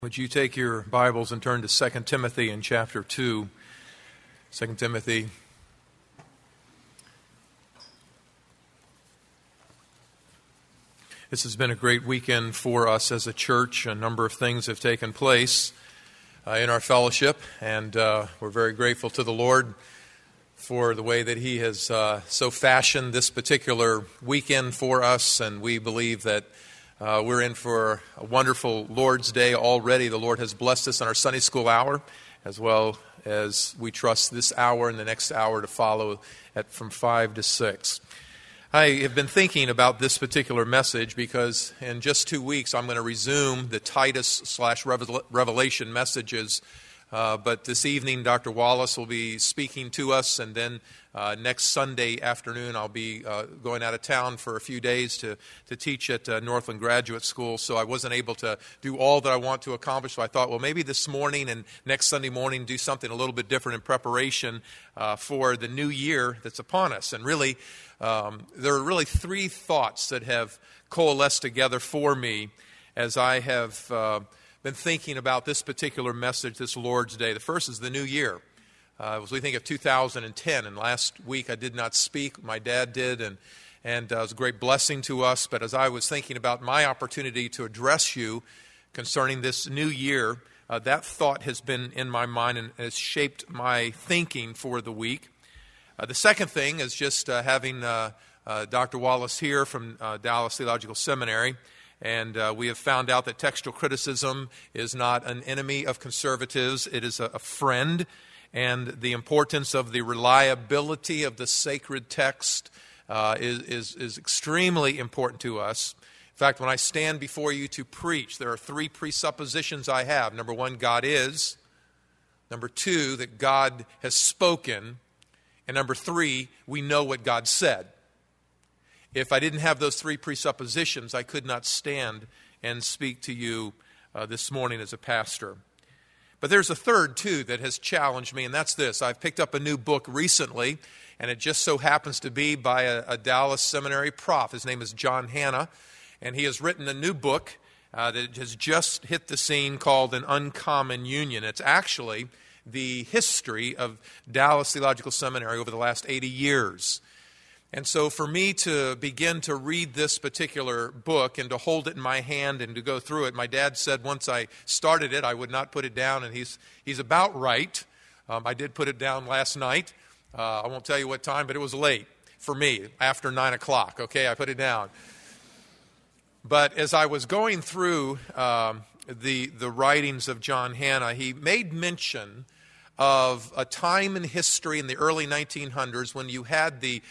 Would you take your Bibles and turn to 2 Timothy in chapter 2? 2 Timothy. This has been a great weekend for us as a church. A number of things have taken place in our fellowship, and we're very grateful to the Lord for the way that He has so fashioned this particular weekend for us, and we believe that we're in for a wonderful Lord's Day already. The Lord has blessed us in our Sunday school hour, as well as we trust this hour and the next hour to follow from 5 to 6. I have been thinking about this particular message because in just 2 weeks I'm going to resume the Titus/Revelation messages. But this evening Dr. Wallace will be speaking to us, and then next Sunday afternoon I'll be going out of town for a few days to teach at Northland Graduate School, so I wasn't able to do all that I want to accomplish. So I thought, well, maybe this morning and next Sunday morning do something a little bit different in preparation for the new year that's upon us. And really, there are really three thoughts that have coalesced together for me as I have been thinking about this particular message, this Lord's Day. The first is the new year. As we think of 2010, and last week I did not speak, my dad did, and it was a great blessing to us. But as I was thinking about my opportunity to address you concerning this new year, that thought has been in my mind and has shaped my thinking for the week. The second thing is just having Dr. Wallace here from Dallas Theological Seminary. And we have found out that textual criticism is not an enemy of conservatives. It is a friend. And the importance of the reliability of the sacred text is extremely important to us. In fact, when I stand before you to preach, there are three presuppositions I have. Number one, God is. Number two, that God has spoken. And number three, we know what God said. If I didn't have those three presuppositions, I could not stand and speak to you this morning as a pastor. But there's a third, too, that has challenged me, and that's this. I've picked up a new book recently, and it just so happens to be by a Dallas Seminary prof. His name is John Hannah, and he has written a new book that has just hit the scene called An Uncommon Union. It's actually the history of Dallas Theological Seminary over the last 80 years. And so for me to begin to read this particular book and to hold it in my hand and to go through it, my dad said once I started it, I would not put it down, and he's about right. I did put it down last night. I won't tell you what time, but it was late for me, after 9 o'clock. Okay, I put it down. But as I was going through the writings of John Hannah, he made mention of a time in history in the early 1900s when you had the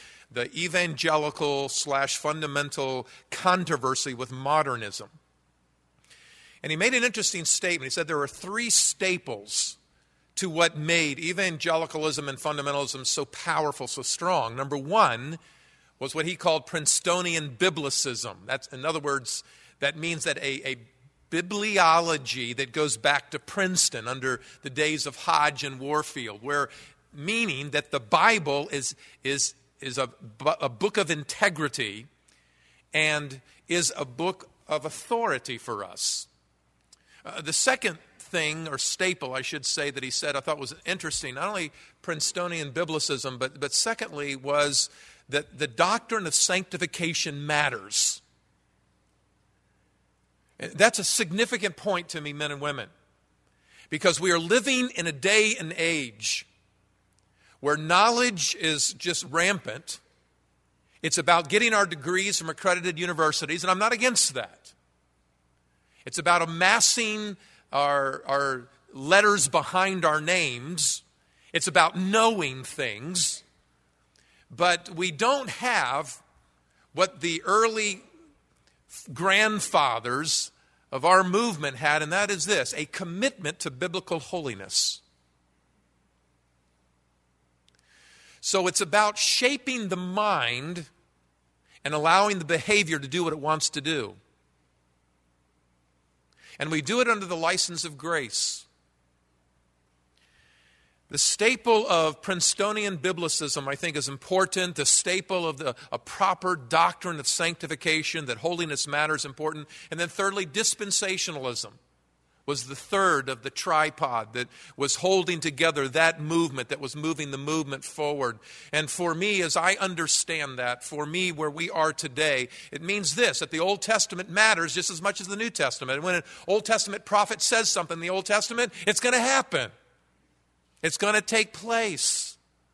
evangelical/fundamental controversy with modernism. And he made an interesting statement. He said there are three staples to what made evangelicalism and fundamentalism so powerful, so strong. Number one was what he called Princetonian biblicism. That's, in other words, that means that a bibliology that goes back to Princeton under the days of Hodge and Warfield, where meaning that the Bible is a book of integrity and is a book of authority for us. The second thing, or staple, I should say, that he said I thought was interesting, not only Princetonian biblicism, but secondly was that the doctrine of sanctification matters. That's a significant point to me, men and women, because we are living in a day and age where knowledge is just rampant. It's about getting our degrees from accredited universities, and I'm not against that. It's about amassing our letters behind our names. It's about knowing things. But we don't have what the early grandfathers of our movement had, and that is this: a commitment to biblical holiness. So it's about shaping the mind and allowing the behavior to do what it wants to do. And we do it under the license of grace. The staple of Princetonian biblicism, I think, is important. The staple of a proper doctrine of sanctification, that holiness matters, important. And then thirdly, dispensationalism, was the third of the tripod that was holding together that movement, that was moving the movement forward. And for me, as I understand that, for me where we are today, it means this, that the Old Testament matters just as much as the New Testament. And when an Old Testament prophet says something in the Old Testament, it's going to happen. It's going to take place.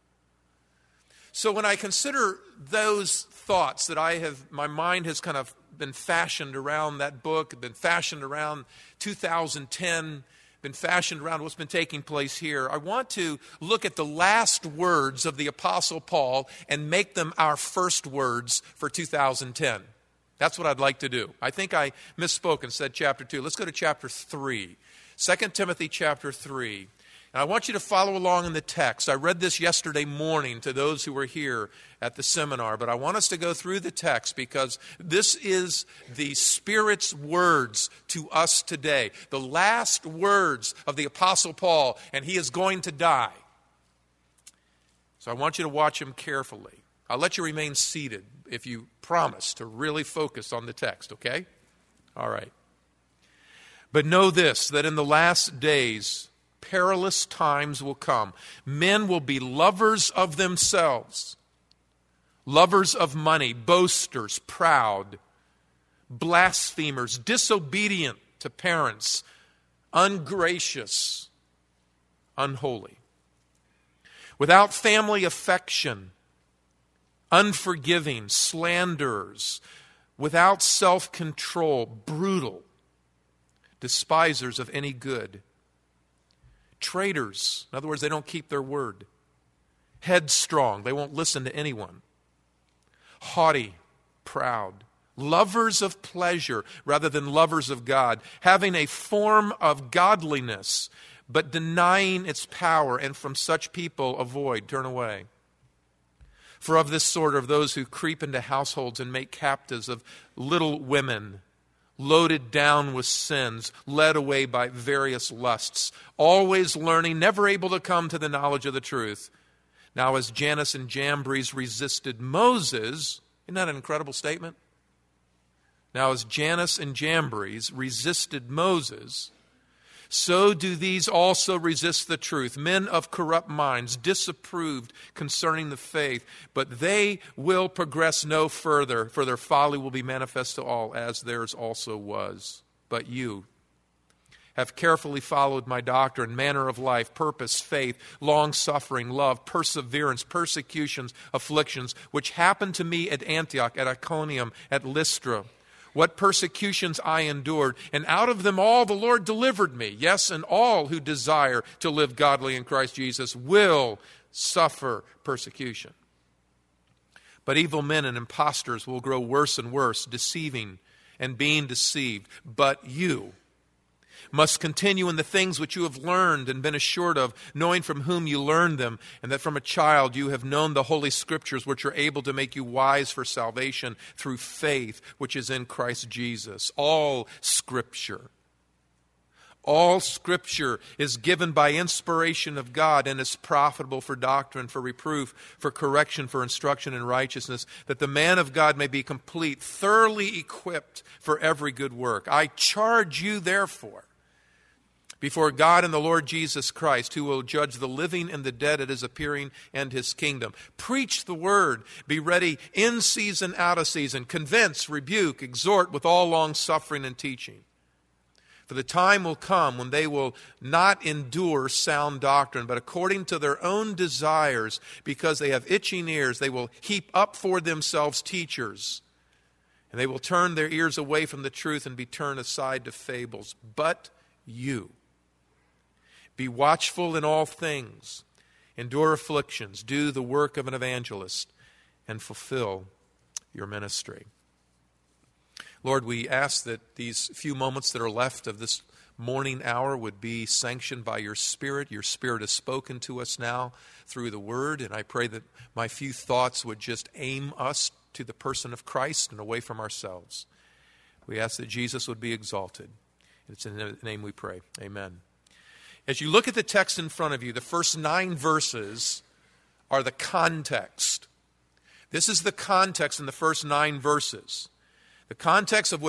So when I consider those thoughts that my mind has kind of been fashioned around that book, been fashioned around 2010, been fashioned around what's been taking place here, I want to look at the last words of the Apostle Paul and make them our first words for 2010. That's what I'd like to do. I think I misspoke and said chapter 2. Let's go to chapter 3. 2 Timothy chapter 3. And I want you to follow along in the text. I read this yesterday morning to those who were here at the seminar, but I want us to go through the text because this is the Spirit's words to us today. The last words of the Apostle Paul, and he is going to die. So I want you to watch him carefully. I'll let you remain seated if you promise to really focus on the text, okay? All right. But know this, that in the last days, perilous times will come. Men will be lovers of themselves, lovers of money, boasters, proud, blasphemers, disobedient to parents, ungracious, unholy, without family affection, unforgiving, slanderers, without self-control, brutal, despisers of any good, traitors. In other words, they don't keep their word. Headstrong. They won't listen to anyone. Haughty, proud. Lovers of pleasure rather than lovers of God. Having a form of godliness, but denying its power. And from such people avoid, turn away. For of this sort are those who creep into households and make captives of little women, loaded down with sins, led away by various lusts, always learning, never able to come to the knowledge of the truth. Now as Jannes and Jambres resisted Moses, isn't that an incredible statement? Now as Jannes and Jambres resisted Moses, so do these also resist the truth. Men of corrupt minds, disapproved concerning the faith, but they will progress no further, for their folly will be manifest to all, as theirs also was. But you have carefully followed my doctrine, manner of life, purpose, faith, long-suffering, love, perseverance, persecutions, afflictions, which happened to me at Antioch, at Iconium, at Lystra. What persecutions I endured, and out of them all the Lord delivered me. Yes, and all who desire to live godly in Christ Jesus will suffer persecution. But evil men and impostors will grow worse and worse, deceiving and being deceived. But you must continue in the things which you have learned and been assured of, knowing from whom you learned them, and that from a child you have known the Holy Scriptures, which are able to make you wise for salvation through faith, which is in Christ Jesus. All Scripture is given by inspiration of God and is profitable for doctrine, for reproof, for correction, for instruction in righteousness, that the man of God may be complete, thoroughly equipped for every good work. I charge you, therefore, before God and the Lord Jesus Christ, who will judge the living and the dead at his appearing and his kingdom. Preach the word. Be ready in season, out of season. Convince, rebuke, exhort with all long suffering and teaching. For the time will come when they will not endure sound doctrine, but according to their own desires, because they have itching ears, they will heap up for themselves teachers. And they will turn their ears away from the truth and be turned aside to fables. But you, be watchful in all things, endure afflictions, do the work of an evangelist, and fulfill your ministry. Lord, we ask that these few moments that are left of this morning hour would be sanctioned by your Spirit. Your Spirit has spoken to us now through the Word, and I pray that my few thoughts would just aim us to the person of Christ and away from ourselves. We ask that Jesus would be exalted. It's in His name we pray. Amen. As you look at the text in front of you, the first 9 verses are the context. This is the context in the first 9 verses. The context of which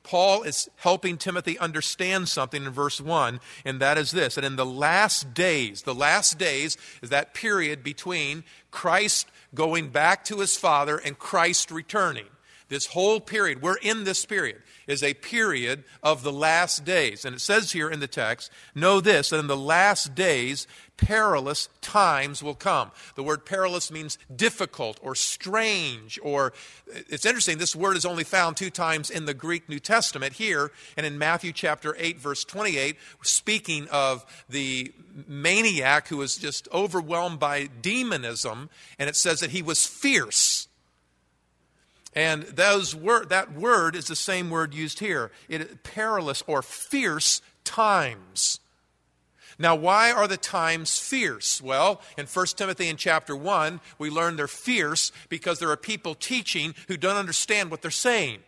Paul is helping Timothy understand something in verse 1, and that is this, that in the last days is that period between Christ going back to his Father and Christ returning. This whole period, we're in this period, is a period of the last days. And it says here in the text, know this, that in the last days, perilous times will come. The word perilous means difficult or strange, or it's interesting, this word is only found 2 times in the Greek New Testament, here and in Matthew chapter 8, verse 28, speaking of the maniac who was just overwhelmed by demonism, and it says that he was fierce. And that word is the same word used here. Perilous or fierce times. Now, why are the times fierce? Well, in 1 Timothy in chapter 1, we learn they're fierce because there are people teaching who don't understand what they're saying.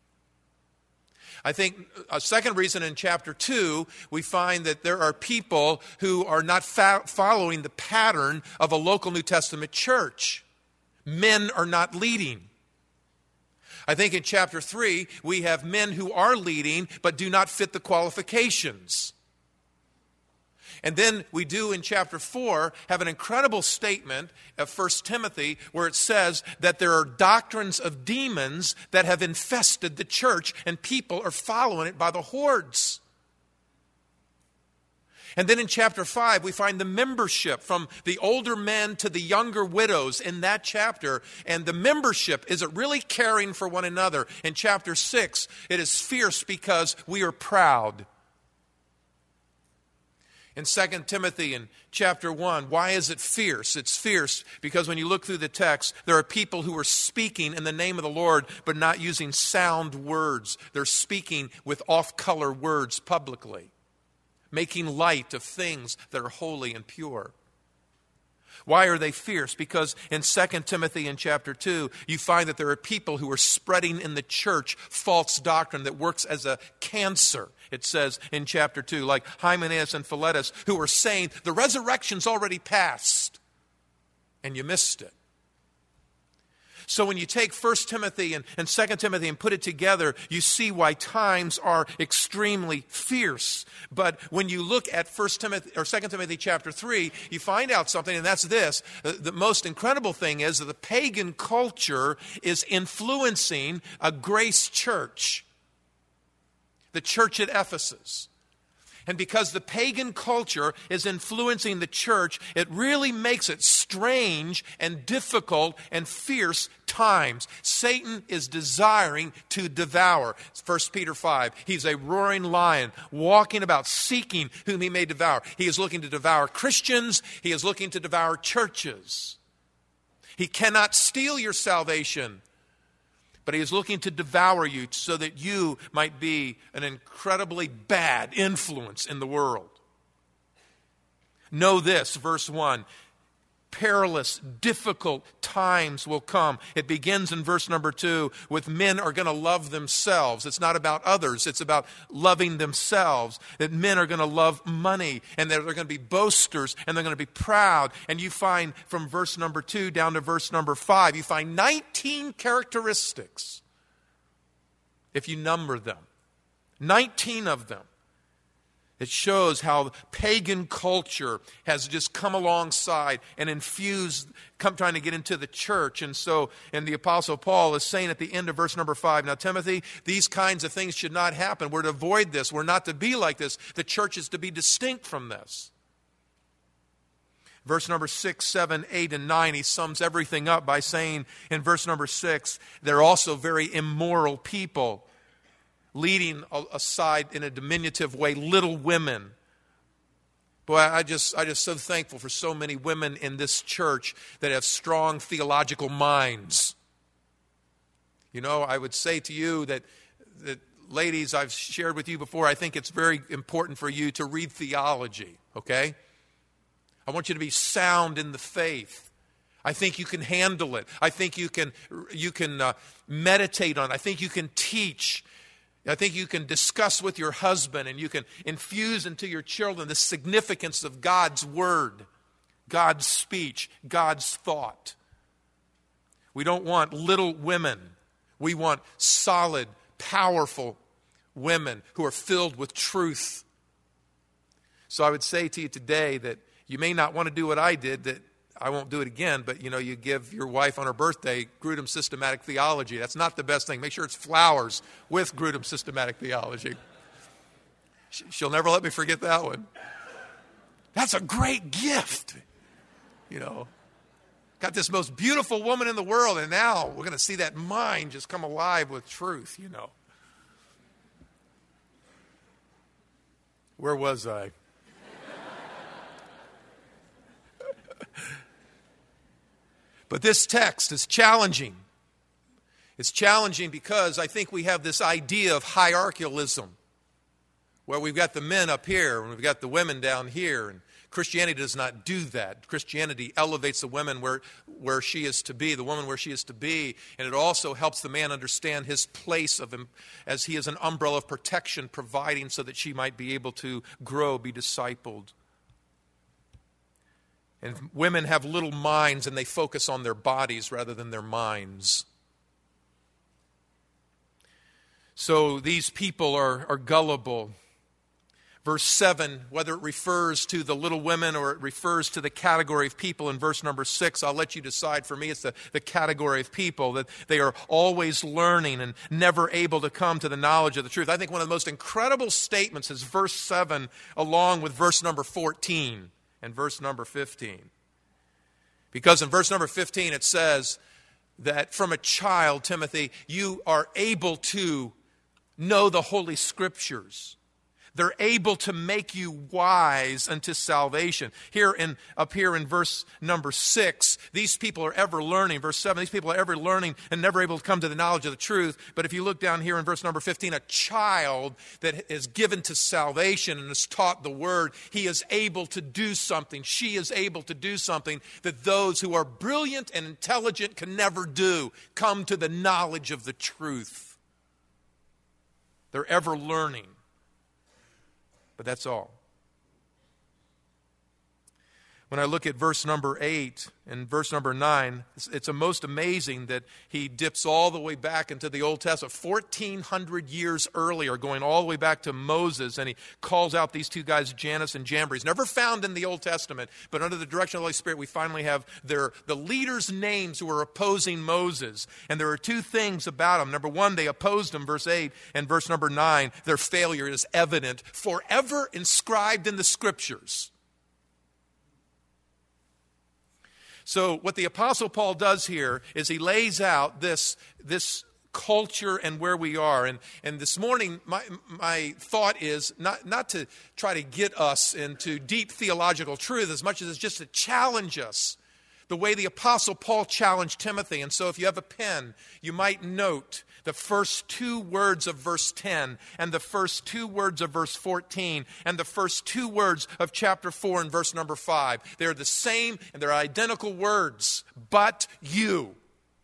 I think a second reason in chapter 2, we find that there are people who are not following the pattern of a local New Testament church. Men are not leading. I think in chapter 3, we have men who are leading but do not fit the qualifications. And then we do in chapter 4 have an incredible statement of 1 Timothy where it says that there are doctrines of demons that have infested the church and people are following it by the hordes. And then in chapter 5, we find the membership from the older men to the younger widows in that chapter. And the membership, is it really caring for one another? In chapter 6, it is fierce because we are proud. In 2 Timothy in chapter 1, why is it fierce? It's fierce because when you look through the text, there are people who are speaking in the name of the Lord but not using sound words. They're speaking with off-color words publicly, making light of things that are holy and pure. Why are they fierce? Because in 2 Timothy in chapter 2, you find that there are people who are spreading in the church false doctrine that works as a cancer. It says in chapter 2, like Hymenaeus and Philetus, who are saying the resurrection's already passed, and you missed it. So when you take 1 Timothy and 2 Timothy and put it together, you see why times are extremely fierce. But when you look at 1 Timothy or 2 Timothy chapter 3, you find out something, and that's this. The most incredible thing is that the pagan culture is influencing a grace church, the church at Ephesus. And because the pagan culture is influencing the church, it really makes it strange and difficult and fierce times. Satan is desiring to devour. 1 Peter 5, he's a roaring lion walking about seeking whom he may devour. He is looking to devour Christians. He is looking to devour churches. He cannot steal your salvation, but he is looking to devour you so that you might be an incredibly bad influence in the world. Know this, verse 1, perilous, difficult times will come. It begins in verse number 2 with men are going to love themselves. It's not about others. It's about loving themselves. That men are going to love money, and they're going to be boasters, and they're going to be proud. And you find from verse number 2 down to verse number 5, you find 19 characteristics, if you number them. 19 of them. It shows how pagan culture has just come alongside and infused, trying to get into the church. And the Apostle Paul is saying at the end of verse number 5, now Timothy, these kinds of things should not happen. We're to avoid this. We're not to be like this. The church is to be distinct from this. Verse number 6, 7, 8, and 9, he sums everything up by saying in verse number 6, they're also very immoral people, leading aside in a diminutive way little women. Boy, I just so thankful for so many women in this church that have strong theological minds. You know, I would say to you that ladies, I've shared with you before, I think it's very important for you to read theology, okay? I want you to be sound in the faith. I think you can handle it. I think you can meditate on it. I think you can teach. I think you can discuss with your husband and you can infuse into your children the significance of God's word, God's speech, God's thought. We don't want little women. We want solid, powerful women who are filled with truth. So I would say to you today that you may not want to do what I did, that I won't do it again, but you give your wife on her birthday Grudem Systematic Theology. That's not the best thing. Make sure it's flowers with Grudem Systematic Theology. She'll never let me forget that one. That's a great gift. Got this most beautiful woman in the world, and now we're going to see that mind just come alive with truth, Where was I? But this text is challenging. It's challenging because I think we have this idea of hierarchialism, where we've got the men up here and we've got the women down here. And Christianity does not do that. Christianity elevates the woman where she is to be, the woman where she is to be, and it also helps the man understand his place of him as he is an umbrella of protection, providing so that she might be able to grow, be discipled. And women have little minds and they focus on their bodies rather than their minds. So these people are gullible. Verse 7, whether it refers to the little women or it refers to the category of people in verse number 6, I'll let you decide. For me, it's the category of people, that they are always learning and never able to come to the knowledge of the truth. I think one of the most incredible statements is verse 7 along with verse number 14 and verse number 15. Because in verse number 15 it says that from a child, Timothy, you are able to know the Holy Scriptures. They're able to make you wise unto salvation. Up here in verse number 6, these people are ever learning. Verse 7, these people are ever learning and never able to come to the knowledge of the truth. But if you look down here in verse number 15, a child that is given to salvation and is taught the word, he is able to do something. She is able to do something that those who are brilliant and intelligent can never do. Come to the knowledge of the truth. They're ever learning. But that's all. When I look at verse number 8 and verse number 9, it's most amazing that he dips all the way back into the Old Testament, 1,400 years earlier, going all the way back to Moses, and he calls out these two guys, Jannes and Jambres, never found in the Old Testament, but under the direction of the Holy Spirit, we finally have the leaders' names who are opposing Moses. And there are two things about them. Number one, they opposed him, verse 8, and verse number 9, their failure is evident, forever inscribed in the Scriptures. So what the Apostle Paul does here is he lays out this culture and where we are. And this morning, my thought is not to try to get us into deep theological truth as much as it's just to challenge us the way the Apostle Paul challenged Timothy. And so if you have a pen, you might note the first two words of verse 10 and the first two words of verse 14 and the first two words of chapter 4 and verse number 5. They're the same and they're identical words. But you.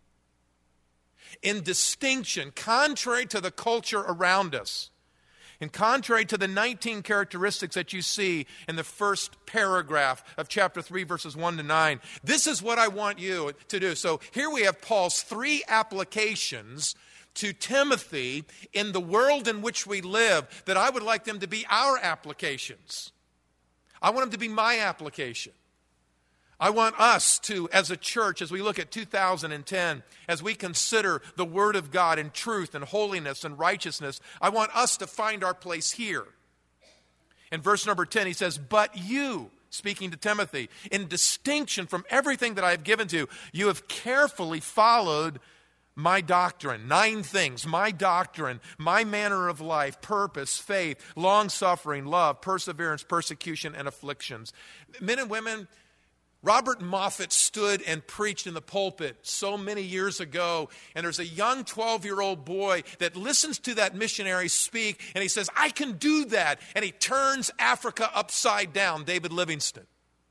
In distinction, contrary to the culture around us, and contrary to the 19 characteristics that you see in the first paragraph of chapter 3, verses 1 to 9, this is what I want you to do. So here we have Paul's three applications to Timothy in the world in which we live that I would like them to be our applications. I want them to be my application. I want us to, as a church, as we look at 2010, as we consider the Word of God in truth and holiness and righteousness, I want us to find our place here. In verse number 10, he says, but you, speaking to Timothy, in distinction from everything that I have given to you, you have carefully followed my doctrine, 9 things, my doctrine, my manner of life, purpose, faith, long-suffering, love, perseverance, persecution, and afflictions. Men and women, Robert Moffat stood and preached in the pulpit so many years ago, and there's a young 12-year-old boy that listens to that missionary speak, and he says, I can do that, and he turns Africa upside down, David Livingstone.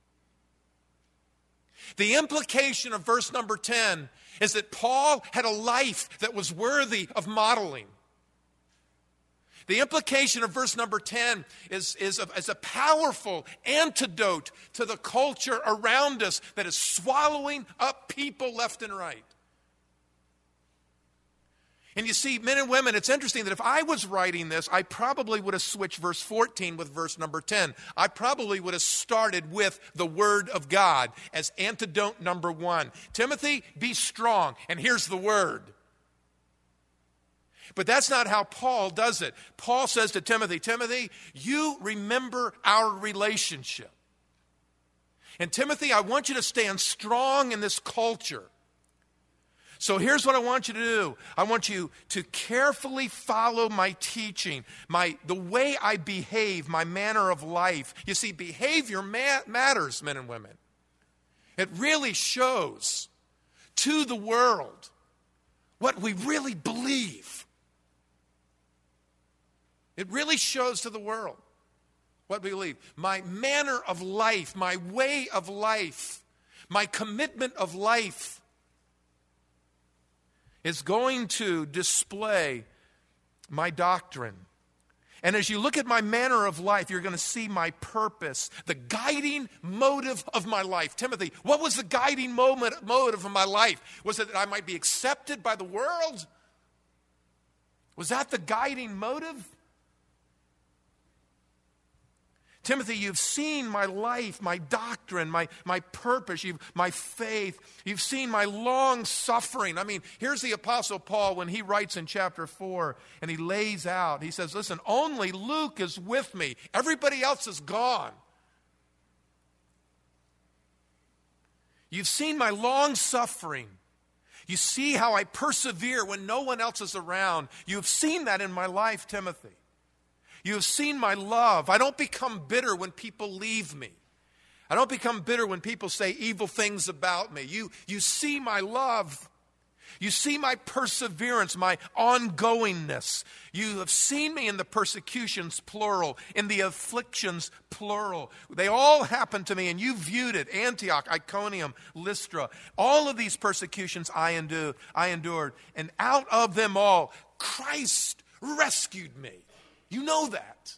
The implication of verse number 10 is that Paul had a life that was worthy of modeling. The implication of verse number 10 is a powerful antidote to the culture around us that is swallowing up people left and right. And you see, men and women, it's interesting that if I was writing this, I probably would have switched verse 14 with verse number 10. I probably would have started with the Word of God as antidote number 1. Timothy, be strong. And here's the Word. But that's not how Paul does it. Paul says to Timothy, Timothy, you remember our relationship. And Timothy, I want you to stand strong in this culture. So here's what I want you to do. I want you to carefully follow my teaching, the way I behave, my manner of life. You see, behavior matters, men and women. It really shows to the world what we really believe. It really shows to the world what we believe. My manner of life, my way of life, my commitment of life is going to display my doctrine. And as you look at my manner of life, you're going to see my purpose, the guiding motive of my life. Timothy, what was the guiding motive of my life? Was it that I might be accepted by the world? Was that the guiding motive? Timothy, you've seen my life, my doctrine, my purpose, my faith. You've seen my long suffering. I mean, here's the Apostle Paul when he writes in chapter 4, and he lays out, he says, listen, only Luke is with me. Everybody else is gone. You've seen my long suffering. You see how I persevere when no one else is around. You've seen that in my life, Timothy. You have seen my love. I don't become bitter when people leave me. I don't become bitter when people say evil things about me. You see my love. You see my perseverance, my ongoingness. You have seen me in the persecutions, plural, in the afflictions, plural. They all happened to me, and you viewed it. Antioch, Iconium, Lystra. All of these persecutions I endured. And out of them all, Christ rescued me. You know that.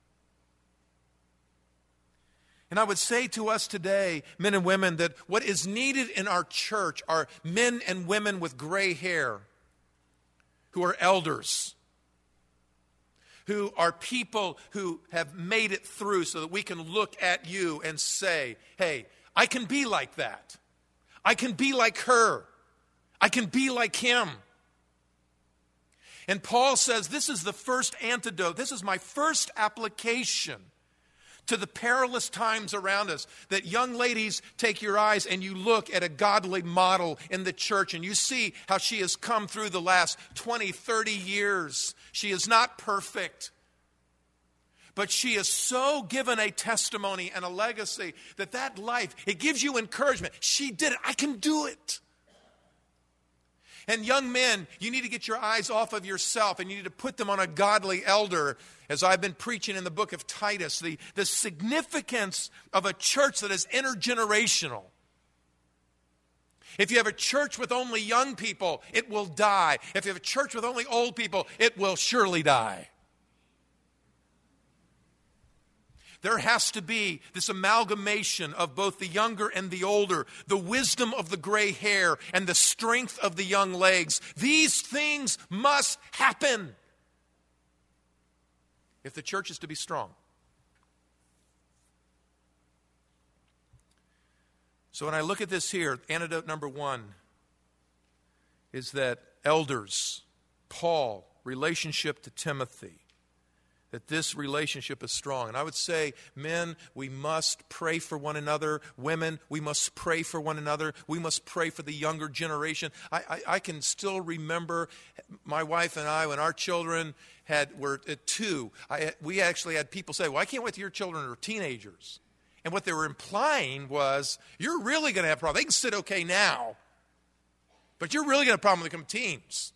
And I would say to us today, men and women, that what is needed in our church are men and women with gray hair who are elders, who are people who have made it through so that we can look at you and say, hey, I can be like that. I can be like her. I can be like him. And Paul says, this is the first antidote. This is my first application to the perilous times around us. That young ladies, take your eyes and you look at a godly model in the church and you see how she has come through the last 20, 30 years. She is not perfect, but she has so given a testimony and a legacy that life, it gives you encouragement. She did it. I can do it. And young men, you need to get your eyes off of yourself and you need to put them on a godly elder. As I've been preaching in the book of Titus, the significance of a church that is intergenerational. If you have a church with only young people, it will die. If you have a church with only old people, it will surely die. There has to be this amalgamation of both the younger and the older, the wisdom of the gray hair and the strength of the young legs. These things must happen if the church is to be strong. So when I look at this here, antidote number 1 is that elders, Paul, relationship to Timothy, that this relationship is strong. And I would say, men, we must pray for one another. Women, we must pray for one another. We must pray for the younger generation. I can still remember my wife and I, when our children were at 2, we actually had people say, well, I can't wait till your children are teenagers. And what they were implying was, you're really going to have a problem. They can sit okay now, but you're really going to have a problem when they become teens.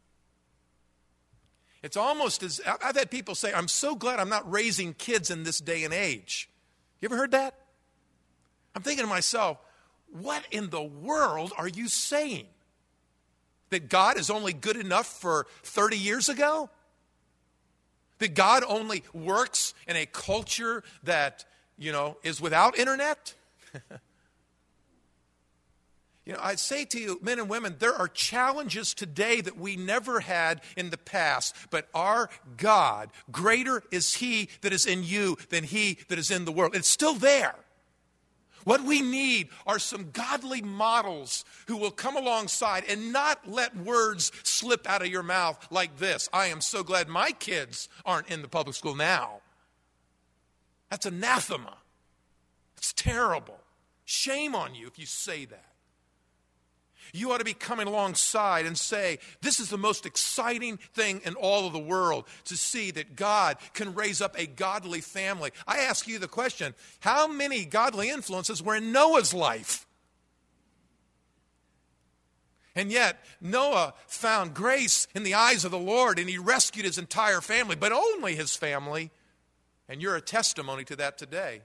It's almost as, I've had people say, I'm so glad I'm not raising kids in this day and age. You ever heard that? I'm thinking to myself, what in the world are you saying? That God is only good enough for 30 years ago? That God only works in a culture that, is without internet? You know, I say to you, men and women, there are challenges today that we never had in the past, but our God, greater is He that is in you than he that is in the world. It's still there. What we need are some godly models who will come alongside and not let words slip out of your mouth like this. I am so glad my kids aren't in the public school now. That's anathema. It's terrible. Shame on you if you say that. You ought to be coming alongside and say, this is the most exciting thing in all of the world, to see that God can raise up a godly family. I ask you the question, how many godly influences were in Noah's life? And yet, Noah found grace in the eyes of the Lord, and he rescued his entire family, but only his family. And you're a testimony to that today.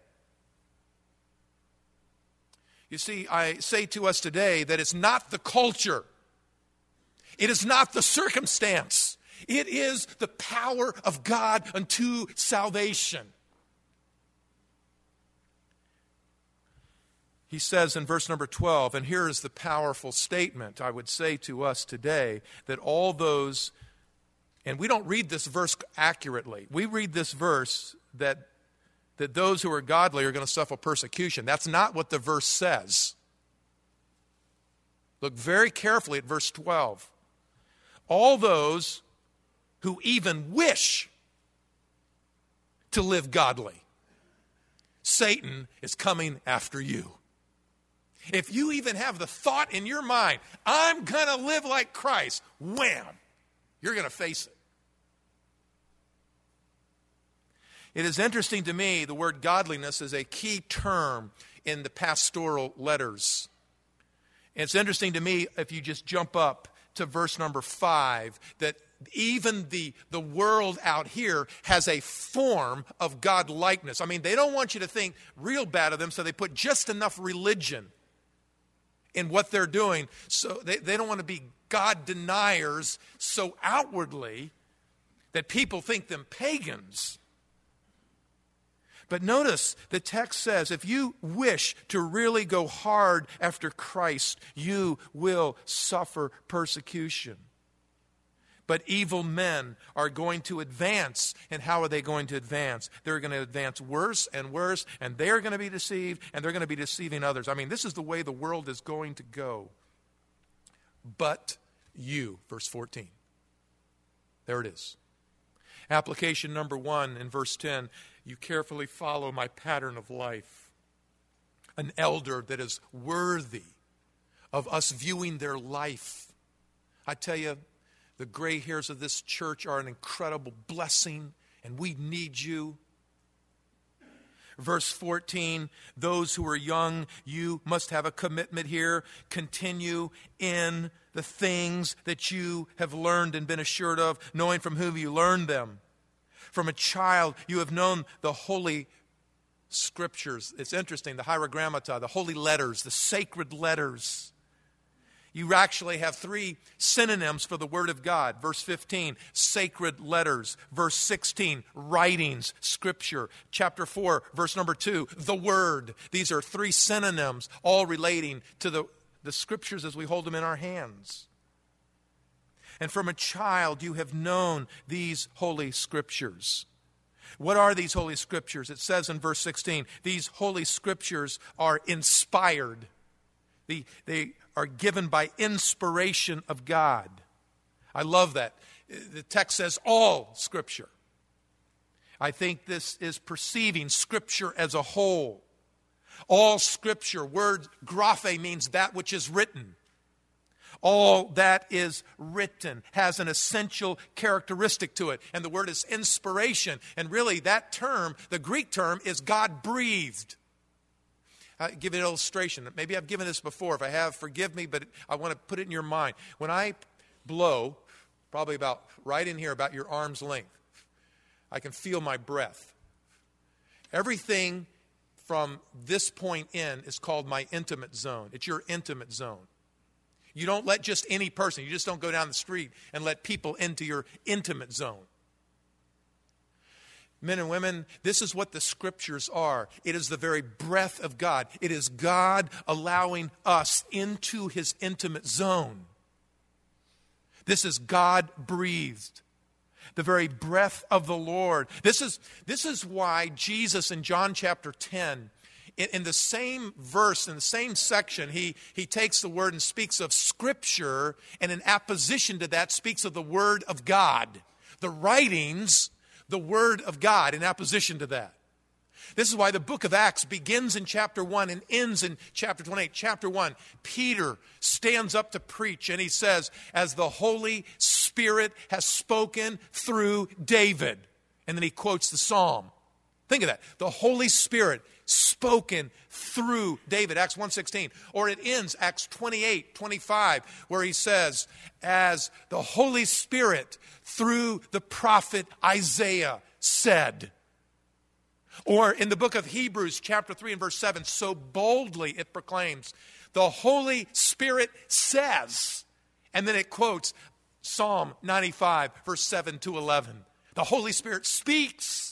You see, I say to us today that it's not the culture. It is not the circumstance. It is the power of God unto salvation. He says in verse number 12, and here is the powerful statement I would say to us today, that all those, and we don't read this verse accurately. We read this verse that those who are godly are going to suffer persecution. That's not what the verse says. Look very carefully at verse 12. All those who even wish to live godly, Satan is coming after you. If you even have the thought in your mind, I'm going to live like Christ, wham, you're going to face it. It is interesting to me, the word godliness is a key term in the pastoral letters. And it's interesting to me, if you just jump up to verse number 5, that even the world out here has a form of God-likeness. I mean, they don't want you to think real bad of them, so they put just enough religion in what they're doing. So they don't want to be God deniers so outwardly that people think them pagans. But notice the text says, if you wish to really go hard after Christ, you will suffer persecution. But evil men are going to advance. And how are they going to advance? They're going to advance worse and worse, and they're going to be deceived, and they're going to be deceiving others. I mean, this is the way the world is going to go. But you, verse 14. There it is. Application number 1 in verse 10. You carefully follow my pattern of life. An elder that is worthy of us viewing their life. I tell you, the gray hairs of this church are an incredible blessing, and we need you. Verse 14, those who are young, you must have a commitment here. Continue in the things that you have learned and been assured of, knowing from whom you learned them. From a child, you have known the holy scriptures. It's interesting, the hierogrammata, the holy letters, the sacred letters. You actually have 3 synonyms for the Word of God. Verse 15, sacred letters. Verse 16, writings, Scripture. Chapter 4, verse number 2, the Word. These are 3 synonyms, all relating to the Scriptures as we hold them in our hands. And from a child you have known these holy Scriptures. What are these holy Scriptures? It says in verse 16, these holy Scriptures are inspired. They are given by inspiration of God. I love that. The text says all Scripture. I think this is perceiving Scripture as a whole. All Scripture, word graphe means that which is written. All that is written has an essential characteristic to it. And the word is inspiration. And really that term, the Greek term, is God-breathed. I'll give you an illustration. Maybe I've given this before. If I have, forgive me, but I want to put it in your mind. When I blow, probably about right in here, about your arm's length, I can feel my breath. Everything from this point in is called my intimate zone. It's your intimate zone. You don't let just any person, you just don't go down the street and let people into your intimate zone. Men and women, this is what the Scriptures are. It is the very breath of God. It is God allowing us into His intimate zone. This is God-breathed, the very breath of the Lord. This is why Jesus in John chapter 10, in the same verse, in the same section, he takes the word and speaks of Scripture, and in apposition to that speaks of the Word of God. The writings, the Word of God, in apposition to that. This is why the book of Acts begins in chapter 1 and ends in chapter 28. Chapter 1, Peter stands up to preach, and he says, as the Holy Spirit has spoken through David. And then he quotes the psalm. Think of that. The Holy Spirit spoken through David, Acts 1:16. Or it ends, Acts 28:25, where he says, as the Holy Spirit through the prophet Isaiah said. Or in the book of Hebrews, chapter 3 and verse 7, so boldly it proclaims, the Holy Spirit says, and then it quotes Psalm 95, verse 7 to 11. The Holy Spirit speaks.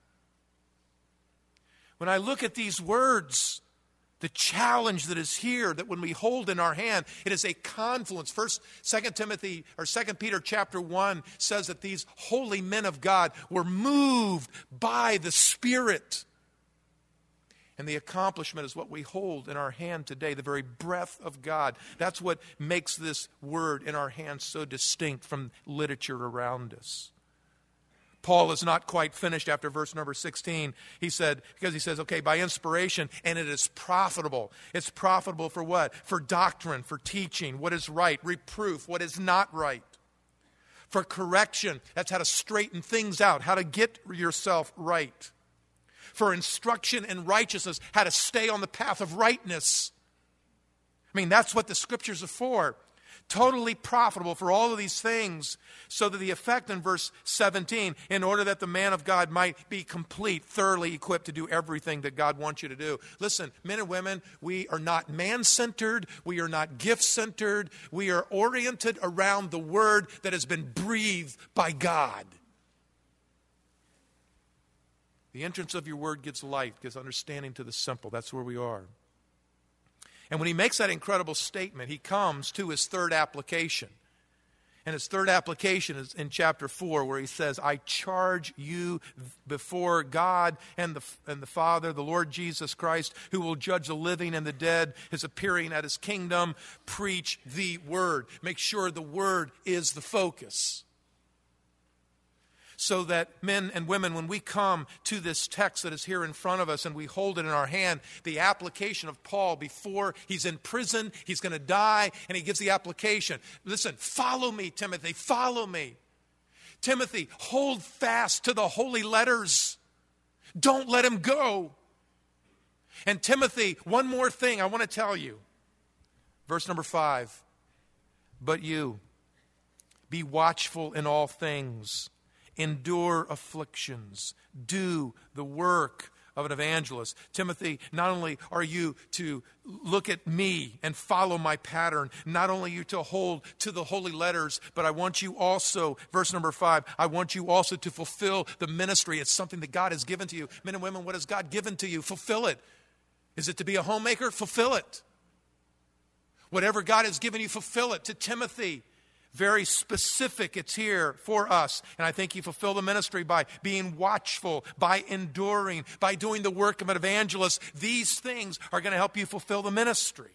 When I look at these words, the challenge that is here, that when we hold in our hand, it is a confluence. 2 Peter chapter 1 says that these holy men of God were moved by the Spirit. And the accomplishment is what we hold in our hand today, the very breath of God. That's what makes this word in our hands so distinct from literature around us. Paul is not quite finished after verse number 16. He says, okay, by inspiration, and it is profitable. It's profitable for what? For doctrine, for teaching, what is right, reproof, what is not right. For correction, that's how to straighten things out, how to get yourself right. For instruction in righteousness, how to stay on the path of rightness. I mean, that's what the Scriptures are for. Totally profitable for all of these things, so that the effect in verse 17, in order that the man of God might be complete, thoroughly equipped to do everything that God wants you to do. Listen, men and women, we are not man-centered, we are not gift-centered, we are oriented around the Word that has been breathed by God. The entrance of your Word gives light, gives understanding to the simple. That's where we are. And when he makes that incredible statement, he comes to his third application. And his third application is in chapter 4, where he says, I charge you before God and the Father, the Lord Jesus Christ, who will judge the living and the dead, his appearing at his kingdom, preach the word. Make sure the word is the focus. So that men and women, when we come to this text that is here in front of us and we hold it in our hand, the application of Paul before he's in prison, he's going to die, and he gives the application. Listen, follow me, Timothy, follow me. Timothy, hold fast to the holy letters. Don't let him go. And Timothy, one more thing I want to tell you. Verse number 5. But you, be watchful in all things. Endure afflictions. Do the work of an evangelist. Timothy, not only are you to look at me and follow my pattern, not only are you to hold to the holy letters, but I want you also, verse number 5, I want you also to fulfill the ministry. It's something that God has given to you. Men and women, what has God given to you? Fulfill it. Is it to be a homemaker? Fulfill it. Whatever God has given you, fulfill it. To Timothy, very specific, it's here for us. And I think you fulfill the ministry by being watchful, by enduring, by doing the work of an evangelist. These things are going to help you fulfill the ministry.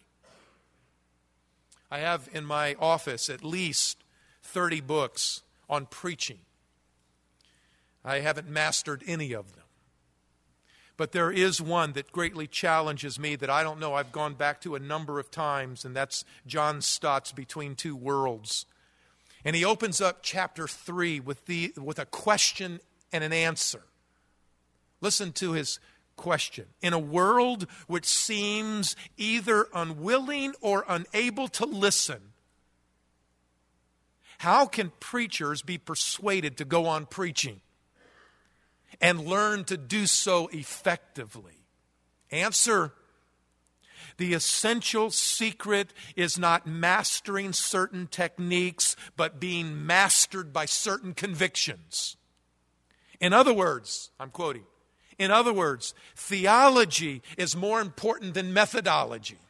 I have in my office at least 30 books on preaching. I haven't mastered any of them. But there is one that greatly challenges me that I don't know. I've gone back to a number of times, and that's John Stott's Between Two Worlds. And he opens up chapter 3 with a question and an answer. Listen to his question. In a world which seems either unwilling or unable to listen, how can preachers be persuaded to go on preaching and learn to do so effectively? Answer: the essential secret is not mastering certain techniques, but being mastered by certain convictions. In other words, I'm quoting, in other words, theology is more important than methodology.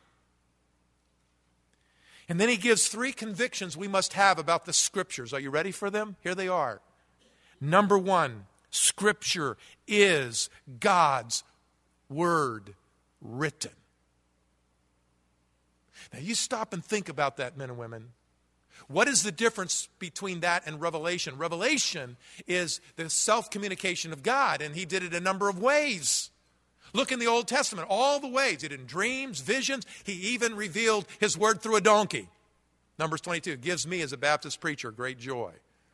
And then he gives 3 convictions we must have about the Scriptures. Are you ready for them? Here they are. Number 1, Scripture is God's Word written. Now you stop and think about that, men and women. What is the difference between that and revelation? Revelation is the self-communication of God, and he did it a number of ways. Look in the Old Testament, all the ways. He did it in dreams, visions. He even revealed his word through a donkey. Numbers 22 gives me, as a Baptist preacher, great joy.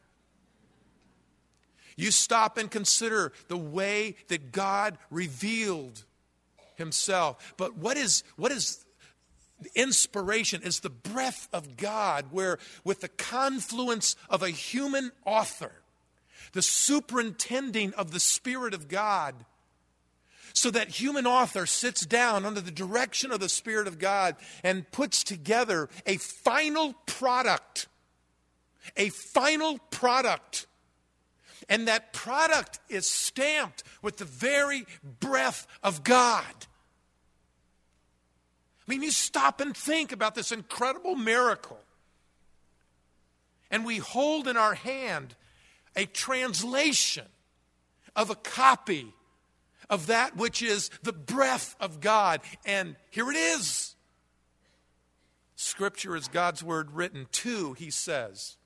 You stop and consider the way that God revealed himself. But what is inspiration is the breath of God, where with the confluence of a human author, the superintending of the Spirit of God, so that human author sits down under the direction of the Spirit of God and puts together a final product. A final product. And that product is stamped with the very breath of God. I mean, you stop and think about this incredible miracle. And we hold in our hand a translation of a copy of that which is the breath of God. And here it is. Scripture is God's word written. 2, he says.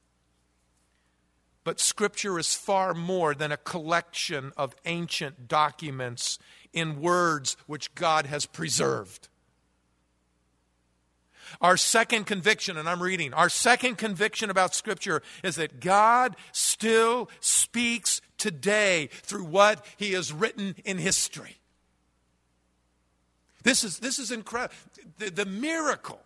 But Scripture is far more than a collection of ancient documents in words which God has preserved. Our second conviction, and I'm reading, our second conviction about Scripture is that God still speaks today through what he has written in history. This is incredible. The miracle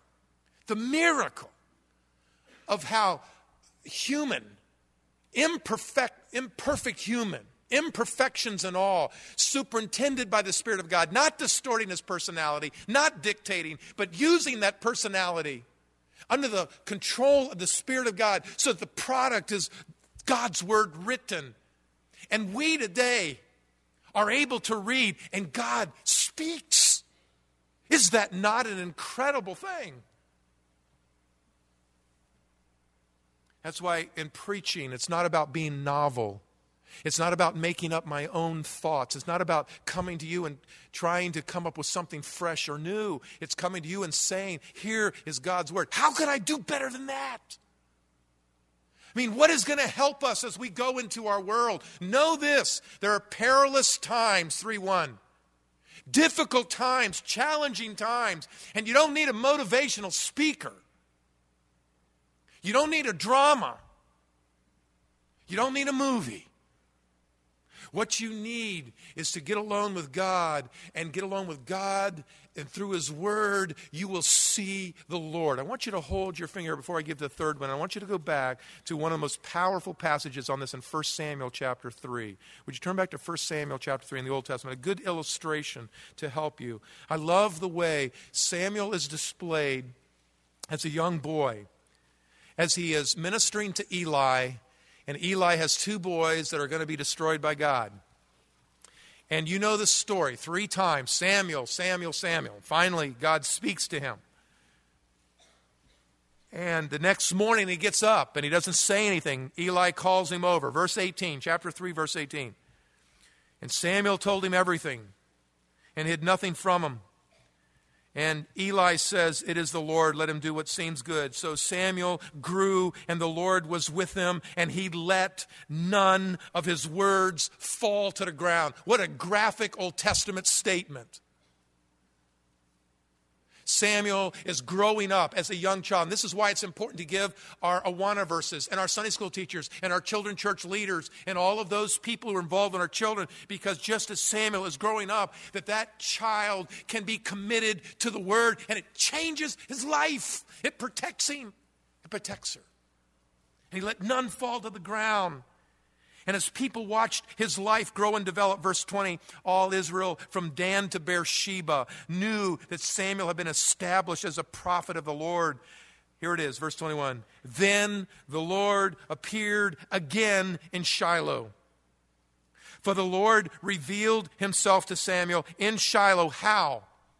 of how human, imperfect human, imperfections and all, superintended by the Spirit of God, not distorting his personality, not dictating, but using that personality under the control of the Spirit of God, so that the product is God's word written. And we today are able to read, and God speaks. Is that not an incredible thing? That's why in preaching, it's not about being novel. It's not about making up my own thoughts. It's not about coming to you and trying to come up with something fresh or new. It's coming to you and saying, here is God's word. How can I do better than that? I mean, what is going to help us as we go into our world? Know this, there are perilous times, 3:1. Difficult times, challenging times, and you don't need a motivational speaker. You don't need a drama. You don't need a movie. What you need is to get alone with God, and get alone with God, and through his word, you will see the Lord. I want you to hold your finger before I give the third one. I want you to go back to one of the most powerful passages on this in 1 Samuel chapter 3. Would you turn back to 1 Samuel chapter 3 in the Old Testament? A good illustration to help you. I love the way Samuel is displayed as a young boy, as he is ministering to Eli. And Eli has 2 boys that are going to be destroyed by God. And you know the story. 3 times, Samuel, Samuel, Samuel. Finally, God speaks to him. And the next morning he gets up and he doesn't say anything. Eli calls him over. Verse 18, chapter 3, verse 18. And Samuel told him everything and hid nothing from him. And Eli says, it is the Lord, let him do what seems good. So Samuel grew, and the Lord was with him, and he let none of his words fall to the ground. What a graphic Old Testament statement. Samuel is growing up as a young child. And this is why it's important to give our Awana verses and our Sunday school teachers and our children church leaders and all of those people who are involved in our children, because just as Samuel is growing up, that child can be committed to the word, and it changes his life. It protects him. It protects her. And he let none fall to the ground. And as people watched his life grow and develop, verse 20, all Israel from Dan to Beersheba knew that Samuel had been established as a prophet of the Lord. Here it is, verse 21. Then the Lord appeared again in Shiloh. For the Lord revealed himself to Samuel in Shiloh. How?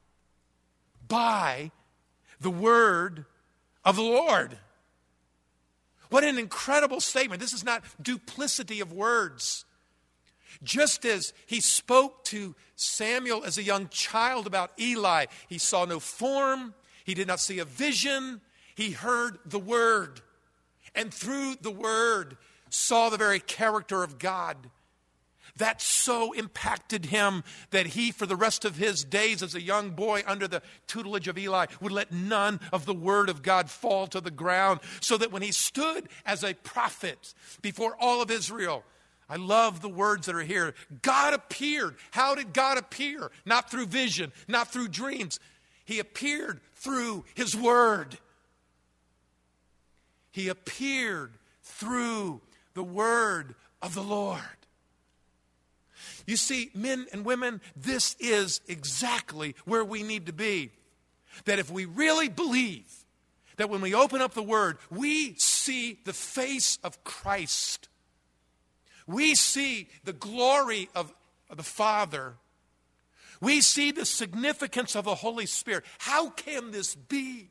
By the word of the Lord. What an incredible statement. This is not duplicity of words. Just as he spoke to Samuel as a young child about Eli, he saw no form, he did not see a vision, he heard the word. And through the word, saw the very character of God. That so impacted him that he, for the rest of his days as a young boy under the tutelage of Eli, would let none of the word of God fall to the ground, so that when he stood as a prophet before all of Israel, I love the words that are here. God appeared. How did God appear? Not through vision, not through dreams. He appeared through his word. He appeared through the word of the Lord. You see, men and women, this is exactly where we need to be. That if we really believe that when we open up the word, we see the face of Christ. We see the glory of the Father. We see the significance of the Holy Spirit. How can this be?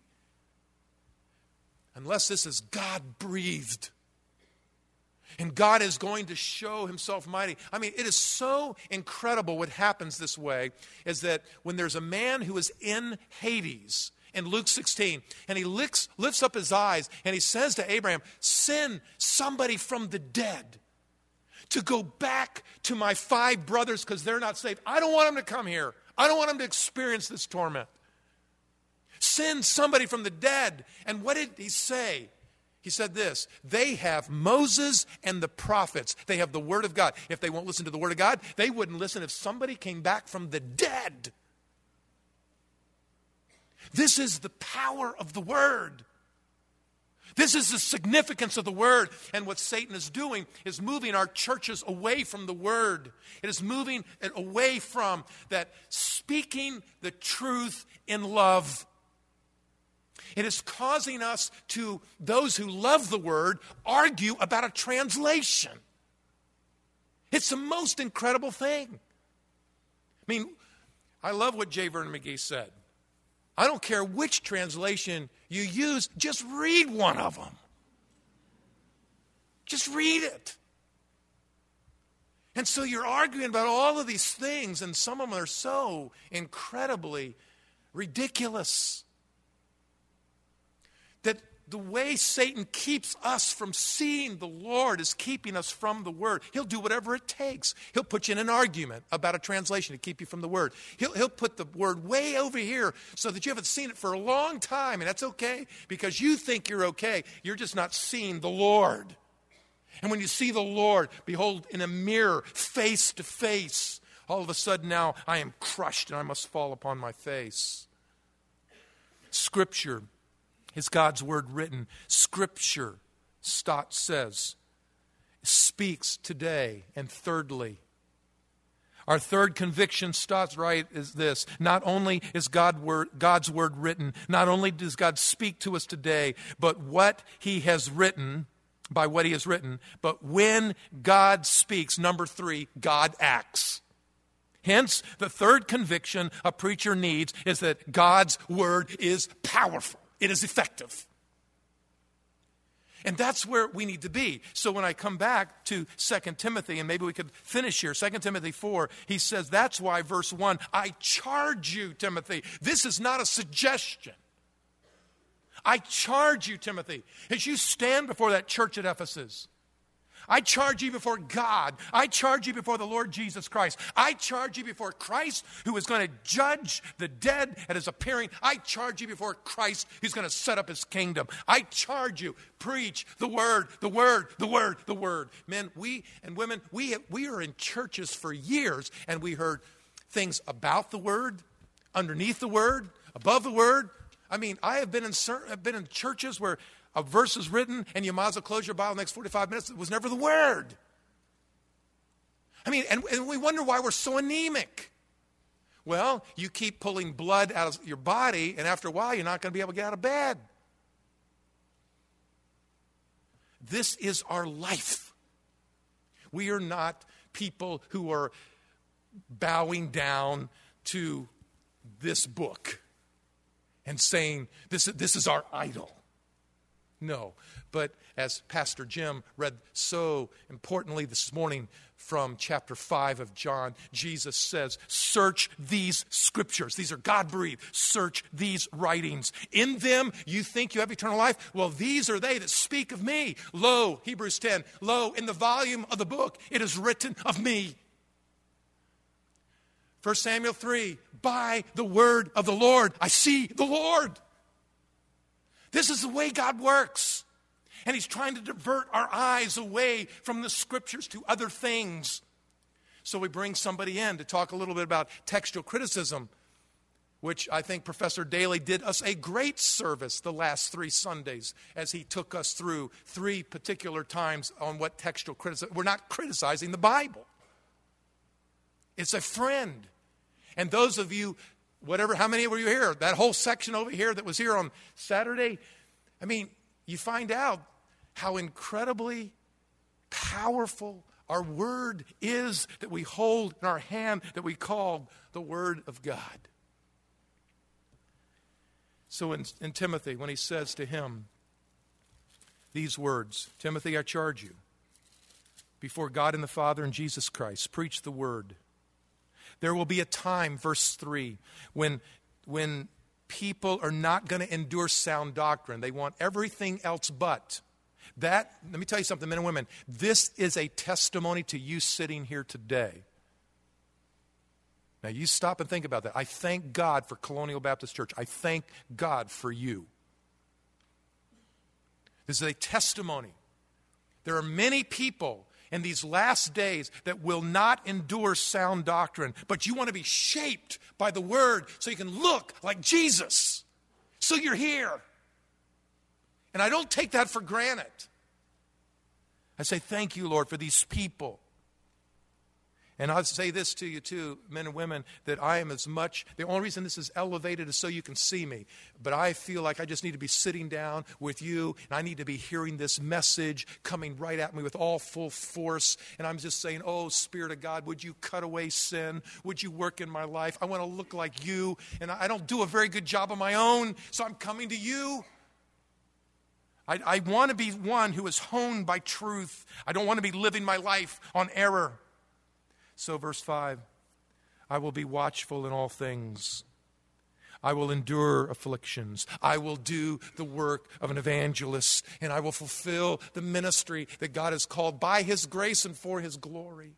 Unless this is God-breathed. And God is going to show himself mighty. I mean, it is so incredible what happens this way, is that when there's a man who is in Hades, in Luke 16, and he lifts up his eyes, and he says to Abraham, send somebody from the dead to go back to my 5 brothers because they're not saved. I don't want them to come here. I don't want them to experience this torment. Send somebody from the dead. And what did he say? He said this, they have Moses and the prophets. They have the word of God. If they won't listen to the word of God, they wouldn't listen if somebody came back from the dead. This is the power of the word. This is the significance of the word. And what Satan is doing is moving our churches away from the word. It is moving it away from that speaking the truth in love. It is causing us to, those who love the word, argue about a translation. It's the most incredible thing. I mean, I love what J. Vernon McGee said. I don't care which translation you use, just read one of them. Just read it. And so you're arguing about all of these things, and some of them are so incredibly ridiculous. That the way Satan keeps us from seeing the Lord is keeping us from the Word. He'll do whatever it takes. He'll put you in an argument about a translation to keep you from the Word. He'll put the Word way over here so that you haven't seen it for a long time, and that's okay because you think you're okay. You're just not seeing the Lord. And when you see the Lord, behold, in a mirror, face to face, all of a sudden now I am crushed and I must fall upon my face. Scripture is God's word written. Scripture, Stott says, speaks today. And thirdly, our third conviction, Stott's right, is this. Not only is God's word written, not only does God speak to us today, but what he has written, by what he has written, but when God speaks, number 3, God acts. Hence, the third conviction a preacher needs is that God's word is powerful. It is effective. And that's where we need to be. So when I come back to 2 Timothy, and maybe we could finish here, 2 Timothy 4, he says, that's why, verse 1, I charge you, Timothy. This is not a suggestion. I charge you, Timothy, as you stand before that church at Ephesus. I charge you before God. I charge you before the Lord Jesus Christ. I charge you before Christ, who is going to judge the dead at his appearing. I charge you before Christ, who's going to set up his kingdom. I charge you, preach the word, the word, the word, the word. Men, we and women, we are in churches for years, and we heard things about the word, underneath the word, above the word. I mean, I've been in churches where a verse is written, and you might as well close your Bible the next 45 minutes. It was never the word. I mean, and we wonder why we're so anemic. Well, you keep pulling blood out of your body, and after a while, you're not going to be able to get out of bed. This is our life. We are not people who are bowing down to this book and saying, this is our idol. No. But as Pastor Jim read so importantly this morning from chapter 5 of John, Jesus says, search these scriptures. These are God-breathed. Search these writings. In them you think you have eternal life? Well, these are they that speak of me. Lo, Hebrews 10, lo, in the volume of the book it is written of me. 1 Samuel 3, by the word of the Lord, I see the Lord. This is the way God works. And he's trying to divert our eyes away from the scriptures to other things. So we bring somebody in to talk a little bit about textual criticism, which I think Professor Daly did us a great service the last 3 Sundays as he took us through 3 particular times on what textual criticism. We're not criticizing the Bible. It's a friend. And those of you, how many were you here? That whole section over here that was here on Saturday, I mean, you find out how incredibly powerful our word is that we hold in our hand, that we call the Word of God. So in Timothy, when he says to him these words, Timothy, I charge you, before God and the Father and Jesus Christ, preach the word. There will be a time, verse 3, when people are not going to endure sound doctrine. They want everything else but. Let me tell you something, men and women. This is a testimony to you sitting here today. Now, you stop and think about that. I thank God for Colonial Baptist Church. I thank God for you. This is a testimony. There are many people in these last days that will not endure sound doctrine, but you want to be shaped by the Word so you can look like Jesus. So you're here. And I don't take that for granted. I say, thank you, Lord, for these people. And I'll say this to you too, men and women, that I am the only reason this is elevated is so you can see me. But I feel like I just need to be sitting down with you, and I need to be hearing this message coming right at me with all full force. And I'm just saying, oh, Spirit of God, would you cut away sin? Would you work in my life? I want to look like you, and I don't do a very good job on my own, so I'm coming to you. I want to be one who is honed by truth. I don't want to be living my life on error. So verse 5, I will be watchful in all things. I will endure afflictions. I will do the work of an evangelist, and I will fulfill the ministry that God has called by His grace and for His glory.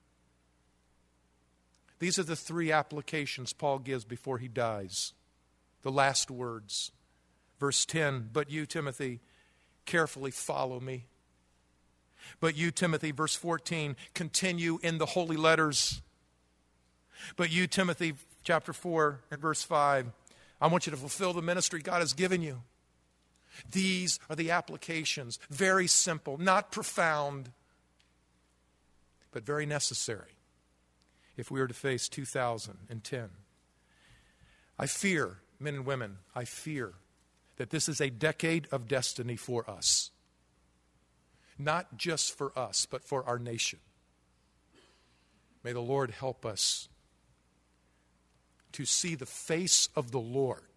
These are the 3 applications Paul gives before he dies. The last words. Verse 10, but you, Timothy, carefully follow me. But you, Timothy, verse 14, continue in the holy letters. But you, Timothy, chapter 4 and verse 5, I want you to fulfill the ministry God has given you. These are the applications. Very simple, not profound, but very necessary if we are to face 2010. I fear, men and women, I fear that this is a decade of destiny for us. Not just for us, but for our nation. May the Lord help us to see the face of the Lord